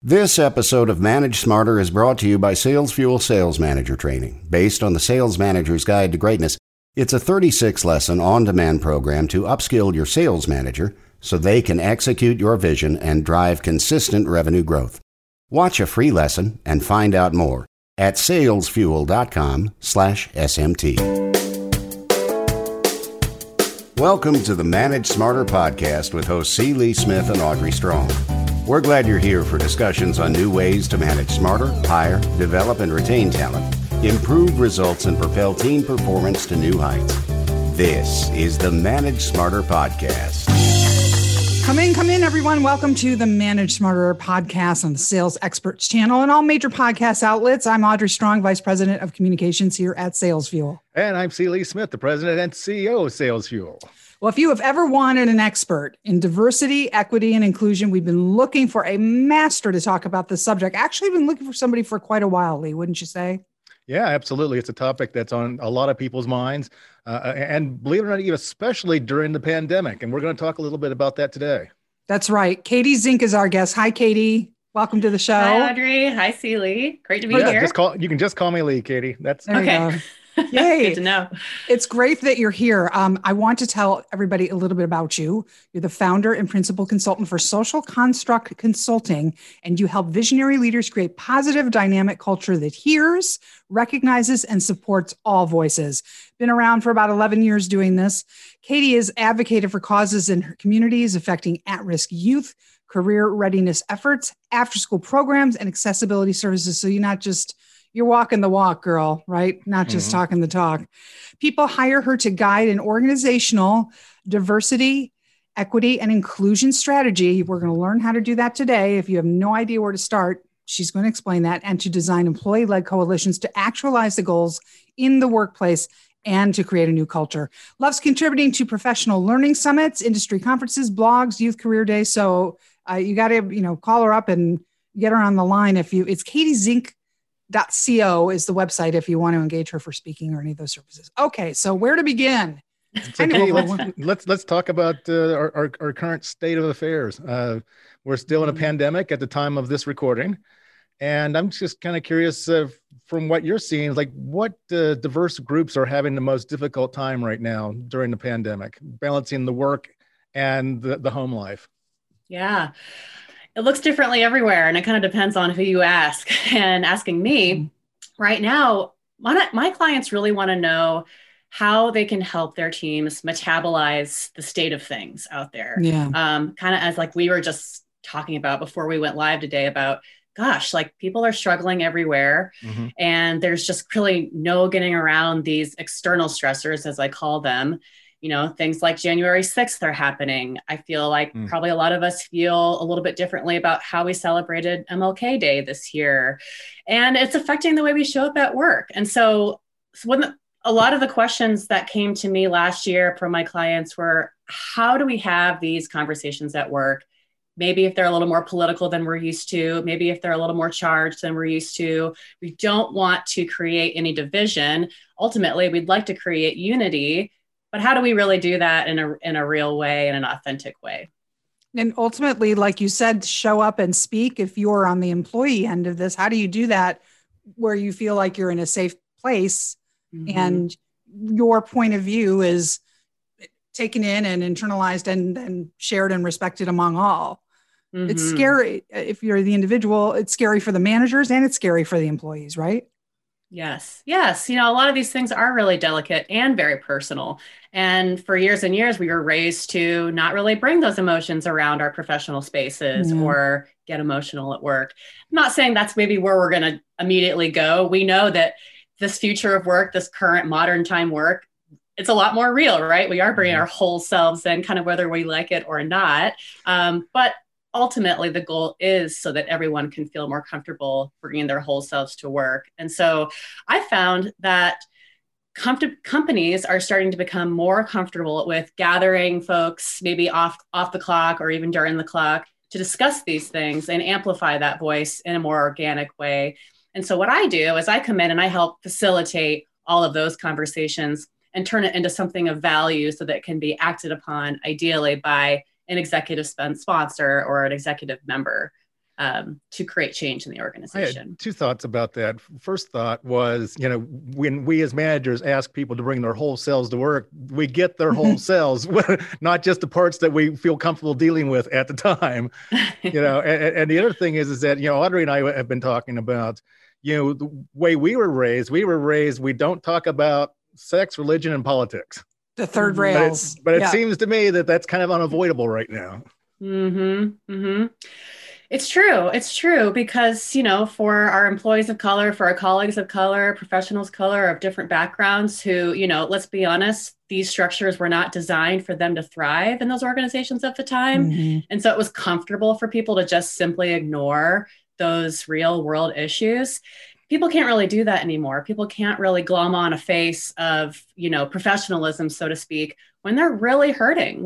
This episode of Manage Smarter is brought to you by Sales Fuel Sales Manager Training. Based on the Sales Manager's Guide to Greatness, it's a 36-lesson on-demand program to upskill your sales manager so they can execute your vision and drive consistent revenue growth. Watch a free lesson and find out more at salesfuel.com/SMT. Welcome to the Manage Smarter podcast with hosts C. Lee Smith and Audrey Strong. We're glad you're here for discussions on new ways to manage smarter, hire, develop, and retain talent, improve results, and propel team performance to new heights. This is the Manage Smarter podcast. Come in, everyone. Welcome to the Manage Smarter podcast on the Sales Experts channel and all major podcast outlets. I'm Audrey Strong, Vice President of Communications here at Sales Fuel. And I'm C. Lee Smith, the President and CEO of Sales Fuel. Well, if you have ever wanted an expert in diversity, equity, and inclusion, we've been looking for a master to talk about this subject. Actually, been looking for somebody for quite a while, Lee, wouldn't you say? Yeah, absolutely. It's a topic that's on a lot of people's minds. And believe it or not, even especially during the pandemic. And we're going to talk a little bit about that today. That's right. Katie Zink is our guest. Hi, Katie. Welcome to the show. Hi, Audrey. Hi, C. Lee. Great to be here. You can just call me Lee, Katie. That's okay. Yay. Good to know. It's great that you're here. I want to tell everybody a little bit about you. You're the founder and principal consultant for Social Construct Consulting, and you help visionary leaders create positive, dynamic culture that hears, recognizes, and supports all voices. Been around for about 11 years doing this. Katie has advocated for causes in her communities affecting at-risk youth, career readiness efforts, after-school programs, and accessibility services. So you're walking the walk, girl, right? Not just talking the talk. People hire her to guide an organizational diversity, equity, and inclusion strategy. We're going to learn how to do that today. If you have no idea where to start, she's going to explain that, and to design employee-led coalitions to actualize the goals in the workplace and to create a new culture. Loves contributing to professional learning summits, industry conferences, blogs, youth career days. So you got to, call her up and get her on the line. It's KatieZink.co is the website if you want to engage her for speaking or any of those services. Okay, so where to begin? So Katie, let's talk about our current state of affairs. We're still in a pandemic at the time of this recording, and I'm just kind of curious from what you're seeing, like what diverse groups are having the most difficult time right now during the pandemic, balancing the work and the home life. Yeah. It looks differently everywhere, and it kind of depends on who you ask. And asking me right now, my clients really want to know how they can help their teams metabolize the state of things out there. Yeah. Kind of as like we were just talking about before we went live today about, gosh, like people are struggling everywhere, and there's just really no getting around these external stressors, as I call them. Things like January 6th are happening. I feel like probably a lot of us feel a little bit differently about how we celebrated MLK Day this year. And it's affecting the way we show up at work. And so a lot of the questions that came to me last year from my clients were, how do we have these conversations at work? Maybe if they're a little more political than we're used to, maybe if they're a little more charged than we're used to. We don't want to create any division. Ultimately, we'd like to create unity. But how do we really do that in a real way, in an authentic way? And ultimately, like you said, show up and speak. If you're on the employee end of this, how do you do that where you feel like you're in a safe place and your point of view is taken in and internalized and shared and respected among all? It's scary. If you're the individual, it's scary for the managers and it's scary for the employees, right? Yes. A lot of these things are really delicate and very personal. And for years and years, we were raised to not really bring those emotions around our professional spaces or get emotional at work. I'm not saying that's maybe where we're going to immediately go. We know that this future of work, this current modern time work, it's a lot more real, right? We are bringing our whole selves in, kind of whether we like it or not. But ultimately, the goal is so that everyone can feel more comfortable bringing their whole selves to work. And so I found that companies are starting to become more comfortable with gathering folks maybe off the clock or even during the clock to discuss these things and amplify that voice in a more organic way. And so what I do is I come in and I help facilitate all of those conversations and turn it into something of value so that it can be acted upon ideally by an executive sponsor or an executive member. to create change in the organization. I had two thoughts about that. First thought was, when we as managers ask people to bring their whole selves to work, we get their whole selves, not just the parts that we feel comfortable dealing with at the time. And the other thing is that, Audrey and I have been talking about, the way we were raised, we don't talk about sex, religion, and politics. The third rails. But it seems to me that that's kind of unavoidable right now. Mm-hmm. Mm-hmm. It's true because, for our employees of color, for our colleagues of color, professionals of color of different backgrounds who, let's be honest, these structures were not designed for them to thrive in those organizations at the time. Mm-hmm. And so it was comfortable for people to just simply ignore those real world issues. People can't really do that anymore. People can't really glom on a face of, professionalism, so to speak, when they're really hurting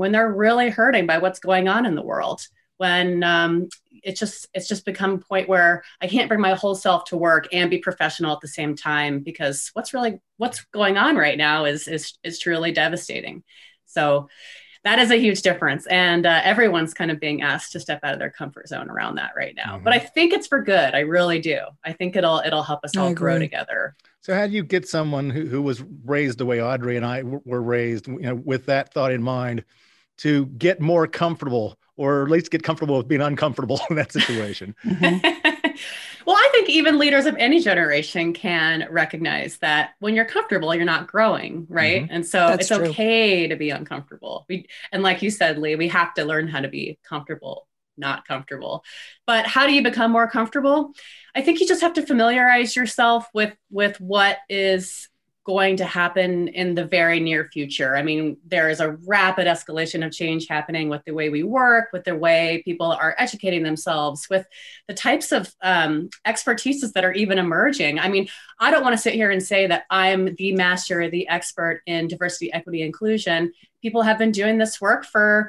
by what's going on in the world. When it's just become a point where I can't bring my whole self to work and be professional at the same time, because what's going on right now is truly devastating. So that is a huge difference. And everyone's kind of being asked to step out of their comfort zone around that right now. Mm-hmm. But I think it's for good. I really do. I think it'll help us all grow together. So how do you get someone who was raised the way Audrey and I were raised, with that thought in mind, to get more comfortable, or at least get comfortable with being uncomfortable in that situation? Mm-hmm. Well, I think even leaders of any generation can recognize that when you're comfortable, you're not growing, right? Mm-hmm. And so That's true. Okay to be uncomfortable. And like you said, Lee, we have to learn how to be comfortable, not comfortable. But how do you become more comfortable? I think you just have to familiarize yourself with what is going to happen in the very near future. I mean, there is a rapid escalation of change happening with the way we work, with the way people are educating themselves, with the types of expertises that are even emerging. I mean, I don't want to sit here and say that I'm the master, the expert in diversity, equity, inclusion. People have been doing this work for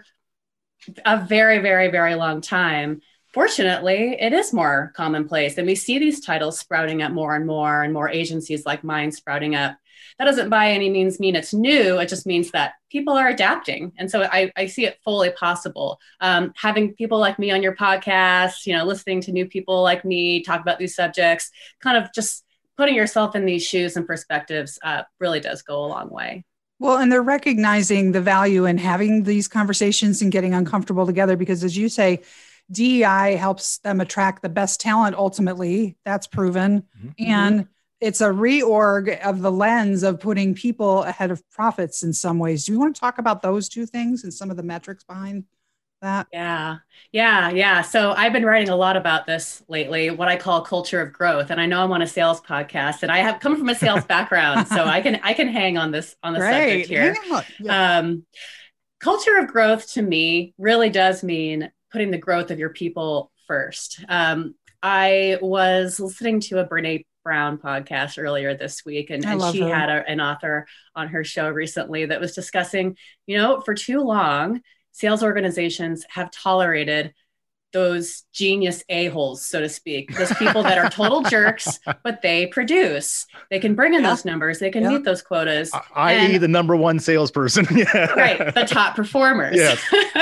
a very, very, very long time. Fortunately, it is more commonplace, and we see these titles sprouting up more and more agencies like mine sprouting up. That doesn't by any means mean it's new. It just means that people are adapting. And so I see it fully possible. Having people like me on your podcast, listening to new people like me talk about these subjects, kind of just putting yourself in these shoes and perspectives really does go a long way. Well, and they're recognizing the value in having these conversations and getting uncomfortable together, because as you say, DEI helps them attract the best talent ultimately. That's proven. Mm-hmm. And it's a reorg of the lens of putting people ahead of profits in some ways. Do you want to talk about those two things and some of the metrics behind that? Yeah. So I've been writing a lot about this lately, what I call culture of growth. And I know I'm on a sales podcast, and I have come from a sales background, so I can hang on this subject here. Yeah. Culture of growth to me really does mean putting the growth of your people first. I was listening to a Brene Brown podcast earlier this week, and she had an author on her show recently that was discussing, for too long, sales organizations have tolerated those genius a-holes, so to speak, those people that are total jerks, but they produce. They can bring in those numbers. They can meet those quotas. I.e. the number one salesperson. Right, the top performers. Yes.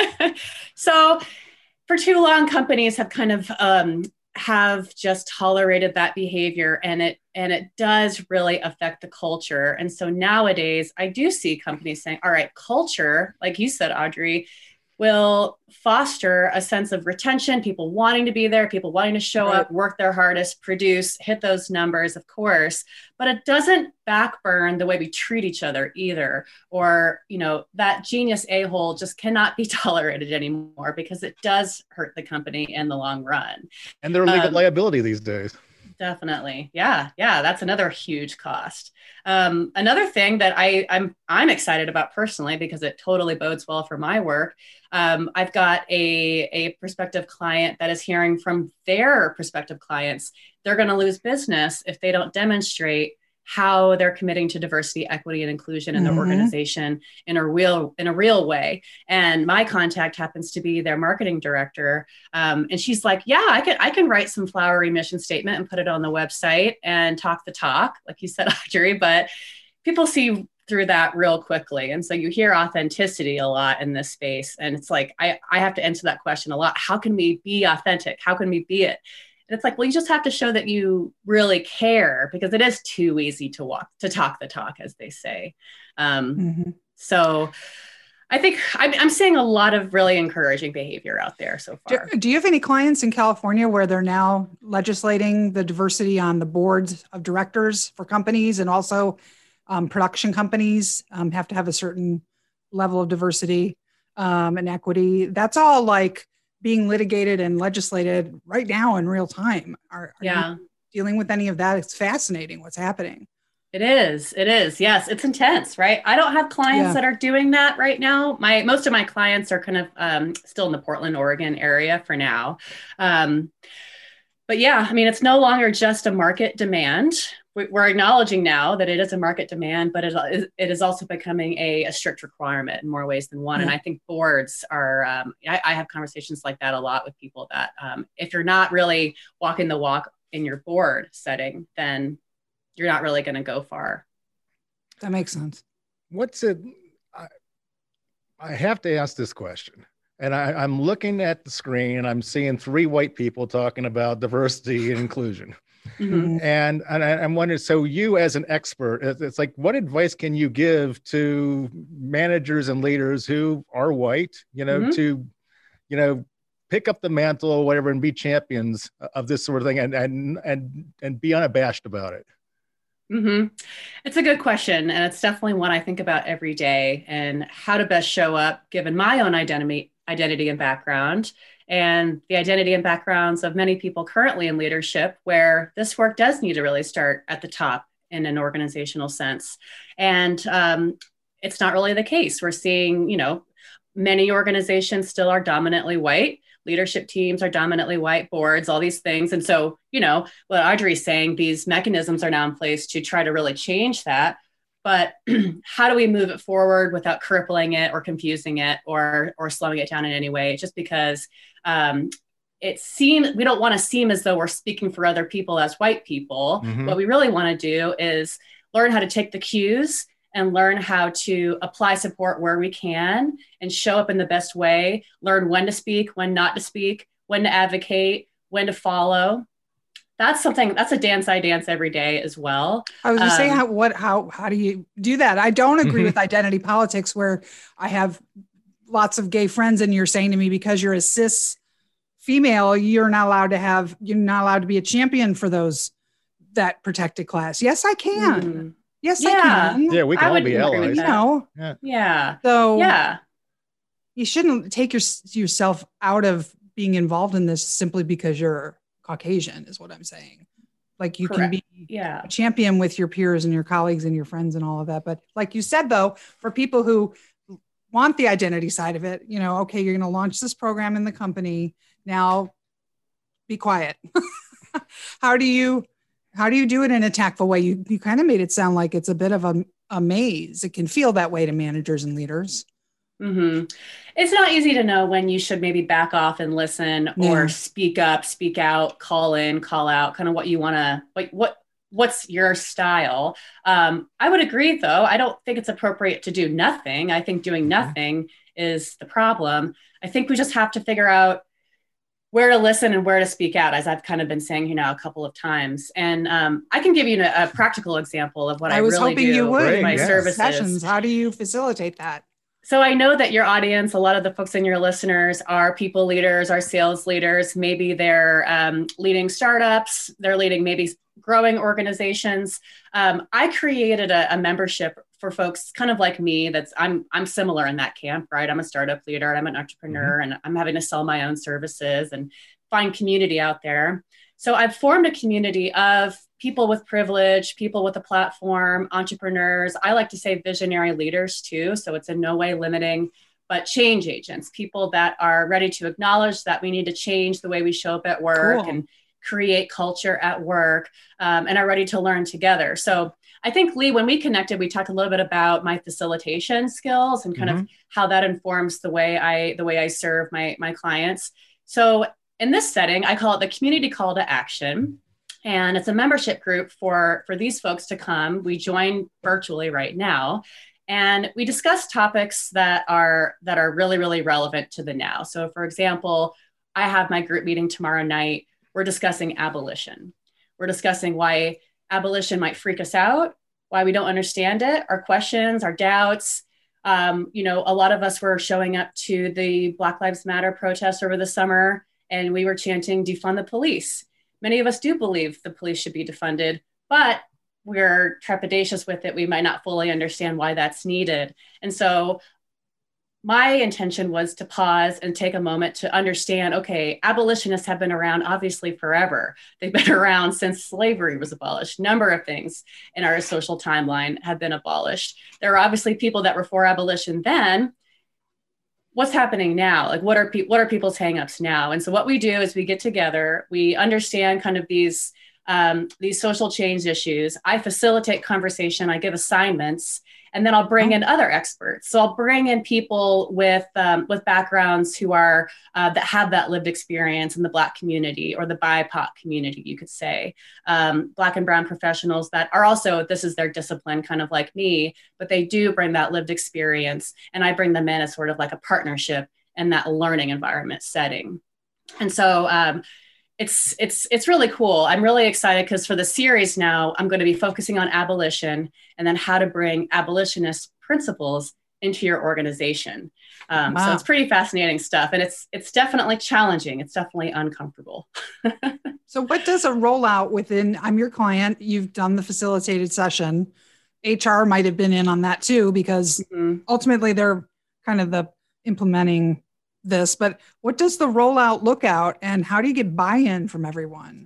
So for too long, companies have kind of have just tolerated that behavior, and it does really affect the culture. And so nowadays I do see companies saying, all right, culture, like you said, Audrey, will foster a sense of retention, people wanting to be there, people wanting to show up, work their hardest, produce, hit those numbers, of course, but it doesn't backburn the way we treat each other either. Or, that genius a-hole just cannot be tolerated anymore, because it does hurt the company in the long run. And they're legal liability these days. Definitely. Yeah. That's another huge cost. Another thing that I'm excited about personally, because it totally bodes well for my work. I've got a prospective client that is hearing from their prospective clients, they're going to lose business if they don't demonstrate how they're committing to diversity, equity, and inclusion in their organization in a real way. And my contact happens to be their marketing director. And she's like, yeah, I can write some flowery mission statement and put it on the website and talk the talk, like you said, Audrey, but people see through that real quickly. And so you hear authenticity a lot in this space. And it's like, I have to answer that question a lot. How can we be authentic? How can we be it? And it's like, well, you just have to show that you really care, because it is too easy to talk the talk, as they say. So I think I'm seeing a lot of really encouraging behavior out there so far. Do you have any clients in California where they're now legislating the diversity on the boards of directors for companies, and also production companies have to have a certain level of diversity and equity? That's all like being litigated and legislated right now in real time. Are you dealing with any of that? It's fascinating what's happening. It is. Yes. It's intense, right? I don't have clients that are doing that right now. Most of my clients are kind of still in the Portland, Oregon area for now. But yeah, I mean, it's no longer just a market demand. We're acknowledging now that it is a market demand, but it is also becoming a strict requirement in more ways than one. And I think boards are, I have conversations like that a lot with people that if you're not really walking the walk in your board setting, then you're not really going to go far. That makes sense. I have to ask this question. And I'm looking at the screen and I'm seeing 3 white people talking about diversity and inclusion. And I'm wondering, so you as an expert, it's like, what advice can you give to managers and leaders who are white, to, pick up the mantle or whatever and be champions of this sort of thing and be unabashed about it? It's a good question. And it's definitely one I think about every day, and how to best show up given my own identity and background, and the identity and backgrounds of many people currently in leadership, where this work does need to really start at the top in an organizational sense. And it's not really the case. We're seeing, many organizations still are dominantly white. Leadership teams are dominantly white, boards, all these things. And so, what Audrey's saying, these mechanisms are now in place to try to really change that. But how do we move it forward without crippling it or confusing it or slowing it down in any way? Just because we don't want to seem as though we're speaking for other people as white people. What we really want to do is learn how to take the cues and learn how to apply support where we can and show up in the best way, learn when to speak, when not to speak, when to advocate, when to follow. That's a dance I dance every day as well. I was just saying, how do you do that? I don't agree with identity politics, where I have lots of gay friends and you're saying to me, because you're a cis female, you're not allowed to be a champion for that protected class. Yes, I can. Yes, I can. Yeah, we can all be allies. So you shouldn't take yourself out of being involved in this simply because you're Caucasian, is what I'm saying. Like, you can be a champion with your peers and your colleagues and your friends and all of that. But like you said, though, for people who want the identity side of it, okay, you're going to launch this program in the company. Now be quiet. How do you do it in a tactful way? You kind of made it sound like it's a bit of a maze. It can feel that way to managers and leaders. It's not easy to know when you should maybe back off and listen, or speak up, speak out, call in, call out, kind of what you want to, what's your style. I would agree, though. I don't think it's appropriate to do nothing. I think doing nothing is the problem. I think we just have to figure out where to listen and where to speak out, as I've kind of been saying a couple of times. And I can give you a practical example of what I was really hoping do you would in my services. Sessions. How do you facilitate that? So I know that your audience, a lot of the folks in your listeners, are people leaders, are sales leaders. Maybe they're leading startups. They're leading maybe growing organizations. I created a membership for folks kind of like me. I'm similar in that camp, right? I'm a startup leader. I'm an entrepreneur, and I'm having to sell my own services and find community out there. So I've formed a community of people with privilege, people with a platform, entrepreneurs. I like to say visionary leaders too. So it's in no way limiting, but change agents, people that are ready to acknowledge that we need to change the way we show up at work and create culture at work, and are ready to learn together. So I think, Lee, when we connected, we talked a little bit about my facilitation skills and kind of how that informs the way I serve my clients. So in this setting, I call it the community call to action. And it's a membership group for these folks to come. We join virtually right now. And we discuss topics that are really, really relevant to the now. So for example, I have my group meeting tomorrow night. We're discussing abolition. We're discussing why abolition might freak us out, why we don't understand it, our questions, our doubts. A lot of us were showing up to the Black Lives Matter protest over the summer, and we were chanting defund the police. Many of us do believe the police should be defunded, but we're trepidatious with it. We might not fully understand why that's needed. And so my intention was to pause and take a moment to understand, okay, abolitionists have been around obviously forever. They've been around since slavery was abolished. Number of things in our social timeline have been abolished. There are obviously people that were for abolition then. What's happening now? Like, what are people's hangups now? And so what we do is we get together, we understand kind of these social change issues. I facilitate conversation, I give assignments, and then I'll bring in other experts. So I'll bring in people with backgrounds who are that have that lived experience in the Black community or the BIPOC community, you could say. Black and Brown professionals that are also, this is their discipline, kind of like me, but they do bring that lived experience, and I bring them in as sort of like a partnership in that learning environment setting. And so it's really cool. I'm really excited because for the series now, I'm going to be focusing on abolition and then how to bring abolitionist principles into your organization. Wow. So it's pretty fascinating stuff, and it's definitely challenging. It's definitely uncomfortable. So what does a rollout within, I'm your client, you've done the facilitated session. HR might have been in on that too, because ultimately they're kind of the implementing this, but what does the rollout look out, and how do you get buy-in from everyone?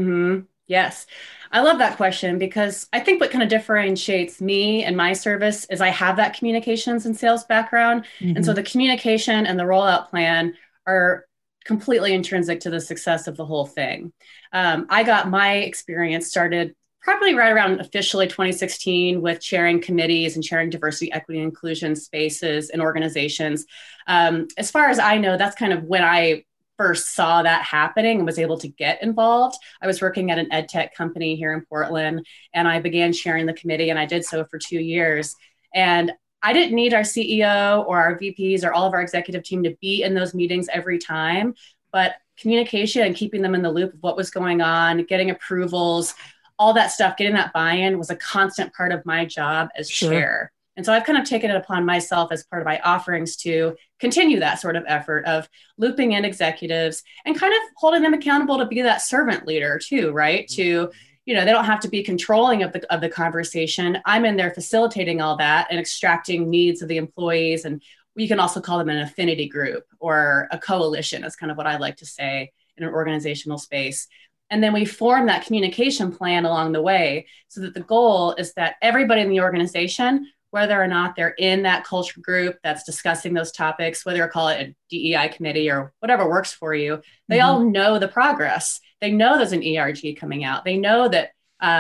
Yes. I love that question, because I think what kind of differentiates me and my service is I have that communications and sales background. And so the communication and the rollout plan are completely intrinsic to the success of the whole thing. I got my experience started probably right around officially 2016 with chairing committees and chairing diversity, equity, and inclusion spaces and organizations. As far as I know, that's kind of when I first saw that happening and was able to get involved. I was working at an ed tech company here in Portland, and I began chairing the committee, and I did so for 2 years. And I didn't need our CEO or our VPs or all of our executive team to be in those meetings every time, but communication and keeping them in the loop of what was going on, getting approvals, all that stuff, getting that buy-in was a constant part of my job as chair. And so I've kind of taken it upon myself as part of my offerings to continue that sort of effort of looping in executives and kind of holding them accountable to be that servant leader too, right? To, they don't have to be controlling of the conversation. I'm in there facilitating all that and extracting needs of the employees. And we can also call them an affinity group or a coalition, is kind of what I like to say in an organizational space. And then we form that communication plan along the way, so that the goal is that everybody in the organization, whether or not they're in that culture group that's discussing those topics, whether you call it a DEI committee or whatever works for you, they all know the progress. They know there's an ERG coming out. They know that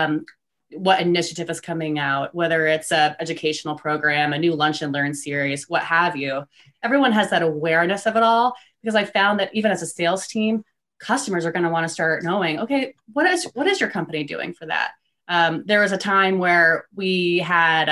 what initiative is coming out, whether it's an educational program, a new lunch and learn series, what have you. Everyone has that awareness of it all, because I found that even as a sales team, customers are going to want to start knowing, okay, what is your company doing for that? There was a time where we had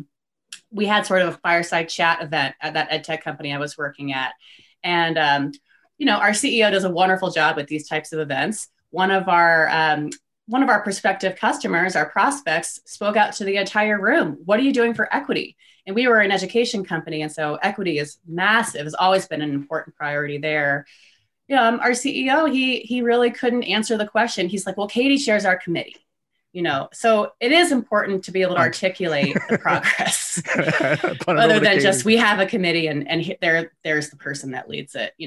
sort of a fireside chat event at that ed tech company I was working at. And, our CEO does a wonderful job with these types of events. One of our prospective customers, our prospects, spoke out to the entire room. What are you doing for equity? And we were an education company, and so equity is massive. It's always been an important priority there. Our CEO, he really couldn't answer the question. He's like, well, Katie chairs our committee, so it is important to be able to articulate the progress other than just we have a committee and there's the person that leads it,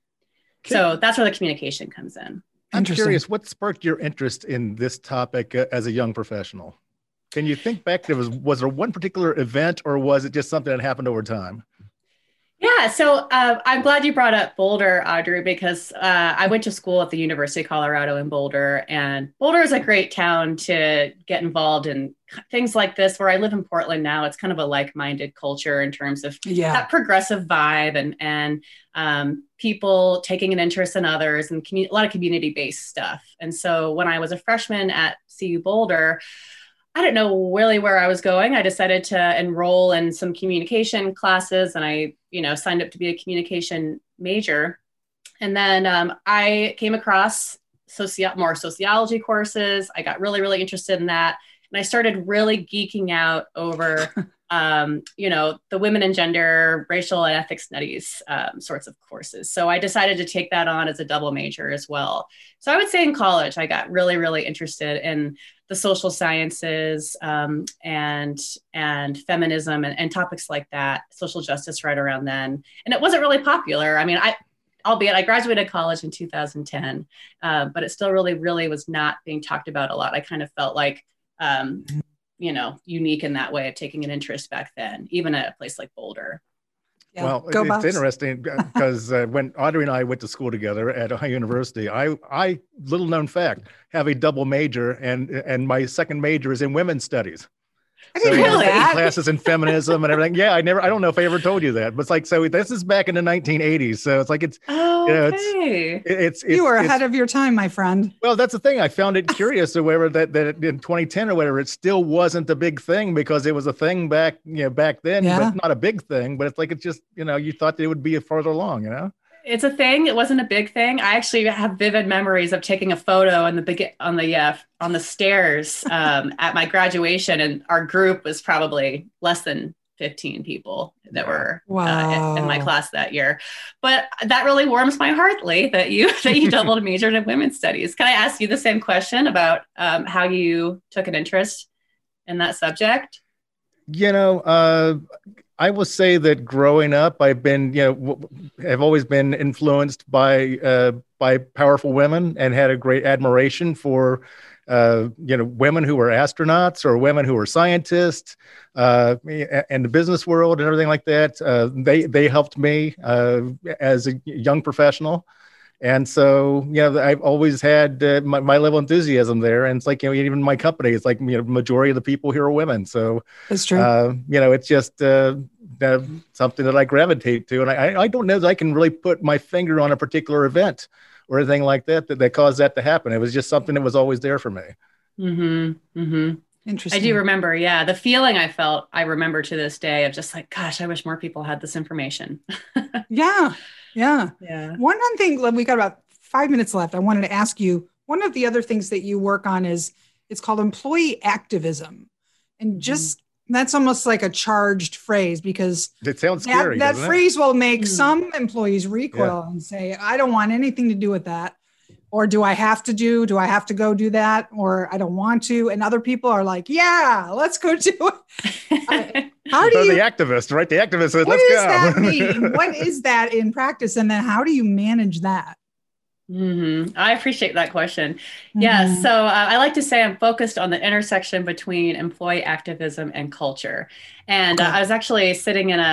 So that's where the communication comes in. I'm curious, what sparked your interest in this topic as a young professional? Can you think back, was there one particular event, or was it just something that happened over time? Yeah, so I'm glad you brought up Boulder, Audrey, because I went to school at the University of Colorado in Boulder, and Boulder is a great town to get involved in things like this. Where I live in Portland now, it's kind of a like-minded culture in terms of that progressive vibe and people taking an interest in others and a lot of community-based stuff. And so when I was a freshman at CU Boulder, I didn't know really where I was going. I decided to enroll in some communication classes, and I, signed up to be a communication major. And then I came across more sociology courses. I got really, really interested in that. And I started really geeking out over, the women and gender, racial and ethnic studies sorts of courses. So I decided to take that on as a double major as well. So I would say in college, I got really, really interested in the social sciences and feminism and topics like that, social justice right around then. And it wasn't really popular. I mean, albeit I graduated college in 2010, but it still really, really was not being talked about a lot. I kind of felt like, unique in that way of taking an interest back then, even at a place like Boulder. Yeah. Well, it's interesting because when Audrey and I went to school together at Ohio University, I little known fact, have a double major and my second major is in women's studies. I didn't know that. Classes in feminism and everything. Yeah, I don't know if I ever told you that, but it's like, so this is back in the 1980s. So it's like, you were ahead of your time, my friend. Well, that's the thing. I found it curious or whatever that in 2010 or whatever, it still wasn't a big thing because it was a thing back then, but not a big thing, but it's like, it's just, you thought it would be further along, It's a thing. It wasn't a big thing. I actually have vivid memories of taking a photo on the stairs at my graduation, and our group was probably less than 15 people that were in my class that year. But that really warms my heart, Lee, that you doubled majored in women's studies. Can I ask you the same question about how you took an interest in that subject? I will say that growing up, I've been, have always been influenced by powerful women and had a great admiration for, women who were astronauts or women who were scientists, and the business world and everything like that. They helped me as a young professional. And so, I've always had my level of enthusiasm there. And it's like, even my company, it's like, majority of the people here are women. So that's true. It's just something that I gravitate to. And I don't know that I can really put my finger on a particular event or anything like that caused that to happen. It was just something that was always there for me. Mm-hmm. Mm-hmm. Interesting. I do remember. Yeah. The feeling I felt, I remember to this day of just like, gosh, I wish more people had this information. Yeah. One thing, we got about 5 minutes left. I wanted to ask you, one of the other things that you work on is it's called employee activism. And just that's almost like a charged phrase because it sounds scary. That phrase will make some employees recoil and say, I don't want anything to do with that. Or do I have to go do that? Or I don't want to. And other people are like, yeah, let's go do it. How do you, the activist, right? The activist says, let's go. What does that mean? What is that in practice? And then how do you manage that? Mm-hmm. I appreciate that question. Yeah. So I like to say I'm focused on the intersection between employee activism and culture. And I was actually sitting in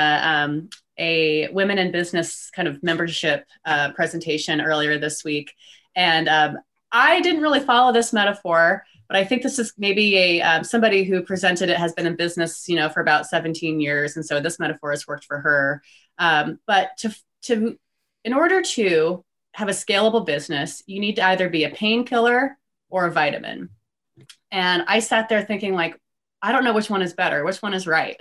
a women in business kind of membership presentation earlier this week. And I didn't really follow this metaphor, but I think this is maybe somebody who presented it has been in business, for about 17 years. And so this metaphor has worked for her. But in order to have a scalable business, you need to either be a painkiller or a vitamin. And I sat there thinking like, I don't know which one is better. Which one is right?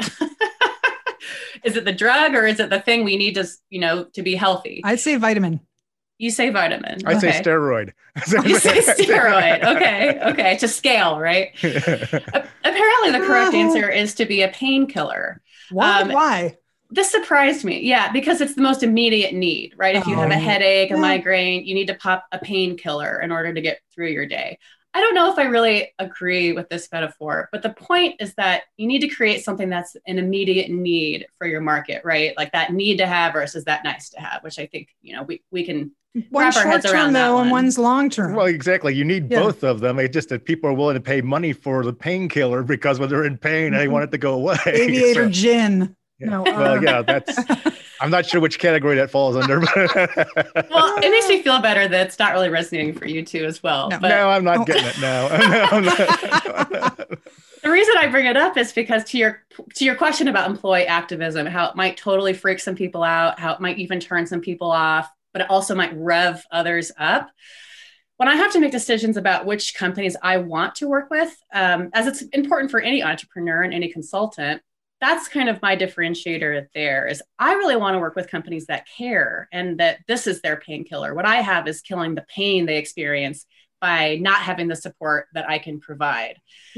Is it the drug or is it the thing we need to be healthy? I'd say vitamin. You say vitamin. I say steroid. You say steroid. Okay. To scale, right? Apparently the correct answer is to be a painkiller. Why? This surprised me. Yeah, because it's the most immediate need, right? If you have a headache, a migraine, you need to pop a painkiller in order to get through your day. I don't know if I really agree with this metaphor, but the point is that you need to create something that's an immediate need for your market, right? Like that need to have versus that nice to have, which I think, we can wrap our heads around that one. And one's long term. Well, exactly. You need both of them. It's just that people are willing to pay money for the painkiller because when they're in pain, they want it to go away. Aviator gin. No, well, yeah, that's. I'm not sure which category that falls under. Well, it makes me feel better that it's not really resonating for you too as well. No, but no, I'm not getting it. No, I'm not. the reason I bring it up is because to your question about employee activism, how it might totally freak some people out, how it might even turn some people off, but it also might rev others up. When I have to make decisions about which companies I want to work with, as it's important for any entrepreneur and any consultant, that's kind of my differentiator there is I really want to work with companies that care and that this is their painkiller. What I have is killing the pain they experience by not having the support that I can provide.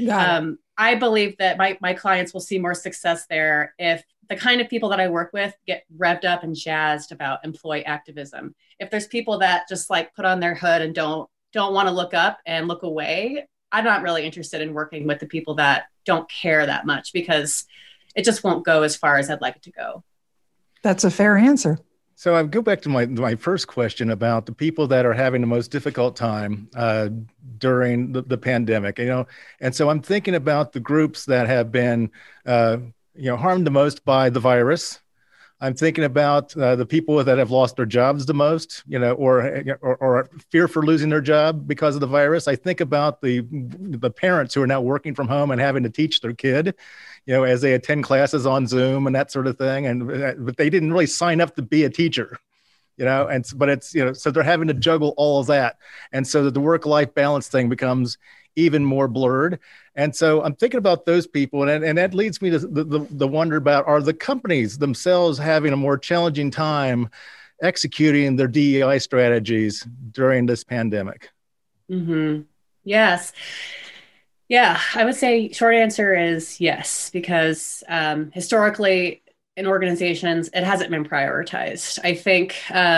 I believe that my clients will see more success there if the kind of people that I work with get revved up and jazzed about employee activism. If there's people that just like put on their hood and don't want to look up and look away, I'm not really interested in working with the people that don't care that much because it just won't go as far as I'd like it to go. That's a fair answer. So I go back to my first question about the people that are having the most difficult time during the pandemic, and so I'm thinking about the groups that have been, harmed the most by the virus. I'm thinking about the people that have lost their jobs the most, or fear for losing their job because of the virus. I think about the parents who are now working from home and having to teach their kid, as they attend classes on Zoom and that sort of thing. But they didn't really sign up to be a teacher, so they're having to juggle all of that. And so the work-life balance thing becomes even more blurred. And so I'm thinking about those people, and that leads me to the wonder about, are the companies themselves having a more challenging time executing their DEI strategies during this pandemic? Mm-hmm. Yes. Yeah, I would say short answer is yes, because historically in organizations, it hasn't been prioritized. I think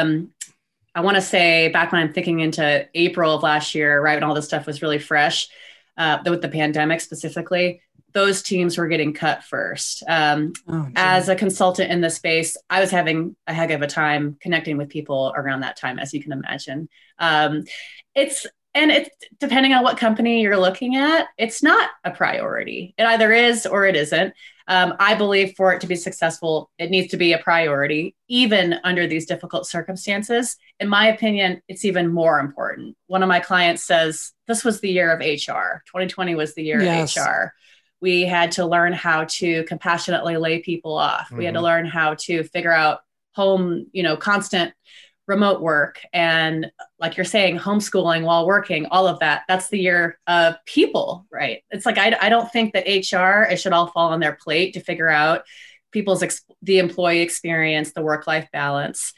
I want to say back when I'm thinking into April of last year, right when all this stuff was really fresh, with the pandemic specifically, those teams were getting cut first. As a consultant in this space, I was having a heck of a time connecting with people around that time, as you can imagine. It's depending on what company you're looking at, it's not a priority. It either is or it isn't. I believe for it to be successful, it needs to be a priority, even under these difficult circumstances. In my opinion, it's even more important. One of my clients says, this was the year of HR. 2020 was the year of HR. We had to learn how to compassionately lay people off. We had to learn how to figure out home, constant remote work. And like you're saying, homeschooling while working, all of that, that's the year of people, right? It's like, I don't think that HR, it should all fall on their plate to figure out the employee experience, the work-life balance.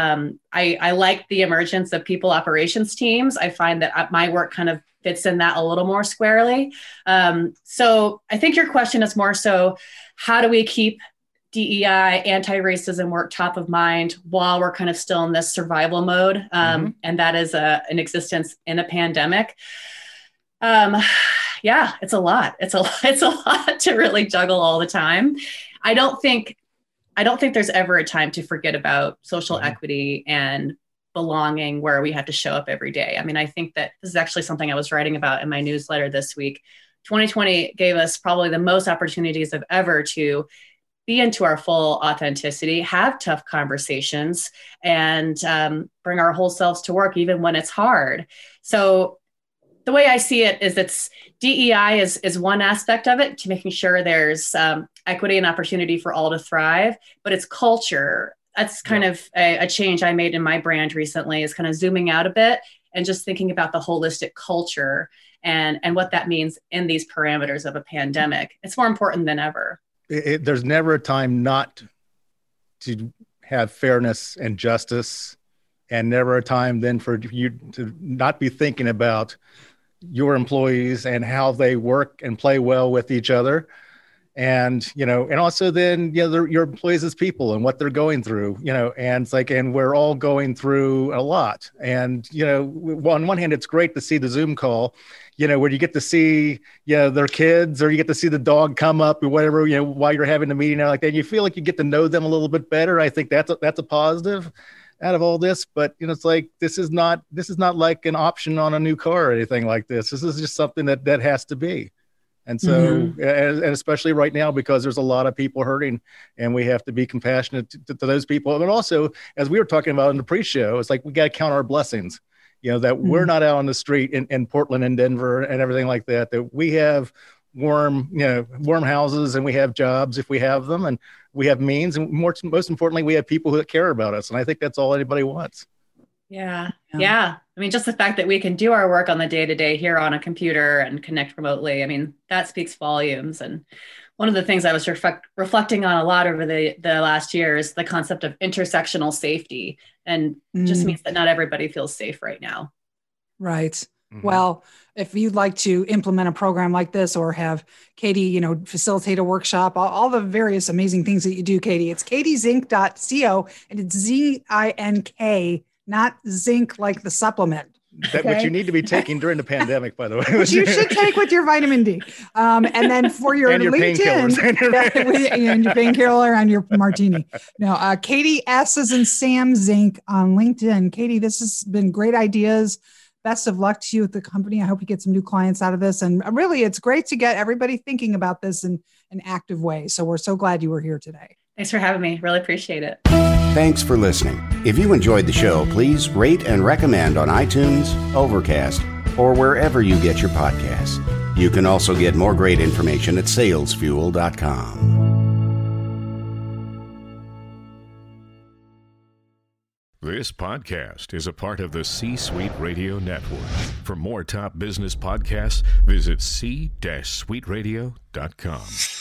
I like the emergence of people operations teams. I find that my work kind of fits in that a little more squarely. So I think your question is more so, how do we keep DEI, anti-racism work top of mind while we're kind of still in this survival mode? And that is an existence in a pandemic. Yeah, it's a lot. It's a lot to really juggle all the time. I don't think there's ever a time to forget about social equity and belonging where we have to show up every day. I mean, I think that this is actually something I was writing about in my newsletter this week. 2020 gave us probably the most opportunities of ever to be into our full authenticity, have tough conversations, and bring our whole selves to work, even when it's hard. So the way I see it is DEI is one aspect of it, to making sure there's equity and opportunity for all to thrive, but it's culture. That's kind of a change I made in my brand recently, is kind of zooming out a bit and just thinking about the holistic culture and what that means in these parameters of a pandemic. It's more important than ever. There's never a time not to have fairness and justice, and never a time then for you to not be thinking about your employees and how they work and play well with each other. And, and also then, your employees as people and what they're going through, and it's like, and we're all going through a lot. And, on one hand, it's great to see the Zoom call, where you get to see, their kids, or you get to see the dog come up or whatever, while you're having the meeting like that. You feel like you get to know them a little bit better. I think that's a positive out of all this. But, it's like, this is not like an option on a new car or anything like this. This is just something that has to be. And so, and especially right now, because there's a lot of people hurting, and we have to be compassionate to those people. But also, as we were talking about in the pre-show, it's like we got to count our blessings, that we're not out on the street in Portland and Denver and everything like that, that we have warm houses, and we have jobs if we have them, and we have means. And most importantly, we have people who care about us. And I think that's all anybody wants. Yeah. I mean, just the fact that we can do our work on the day-to-day here on a computer and connect remotely, I mean, that speaks volumes. And one of the things I was reflecting on a lot over the last year is the concept of intersectional safety, and just means that not everybody feels safe right now. Right. Mm-hmm. Well, if you'd like to implement a program like this, or have Katie, facilitate a workshop, all the various amazing things that you do, Katie, it's katieZink.co, and it's ZINK, not zinc like the supplement. Which you need to be taking during the pandemic, by the way. Which you should take with your vitamin D. And then for your and your LinkedIn, and your painkiller and your martini. Now, Katie S. as in Sam Zink on LinkedIn. Katie, this has been great ideas. Best of luck to you with the company. I hope you get some new clients out of this. And really, it's great to get everybody thinking about this in an active way. So we're so glad you were here today. Thanks for having me. Really appreciate it. Thanks for listening. If you enjoyed the show, please rate and recommend on iTunes, Overcast, or wherever you get your podcasts. You can also get more great information at salesfuel.com. This podcast is a part of the C-Suite Radio Network. For more top business podcasts, visit c-suiteradio.com.